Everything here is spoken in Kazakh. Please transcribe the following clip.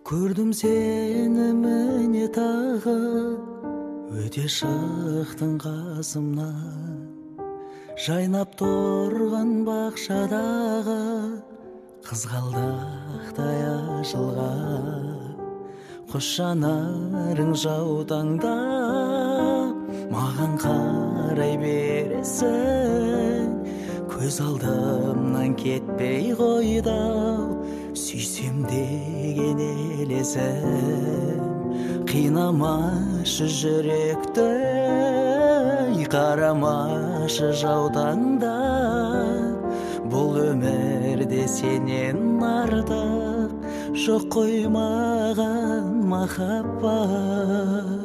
Көрдім сені міне тағы, өте шықтың қасымнан. Жайнап тұрған бақшадағы қызғалдақтай ашылған. Құс жанарың жаутаңдап маған қарай бересің. Көз алдымнан кетпей қойды-ау, сүйсем деген елесім. Қинамашы жүректі, қарамашы жаутаңдап. Бұл өмірде сенен артық жоқ қой маған махаббат.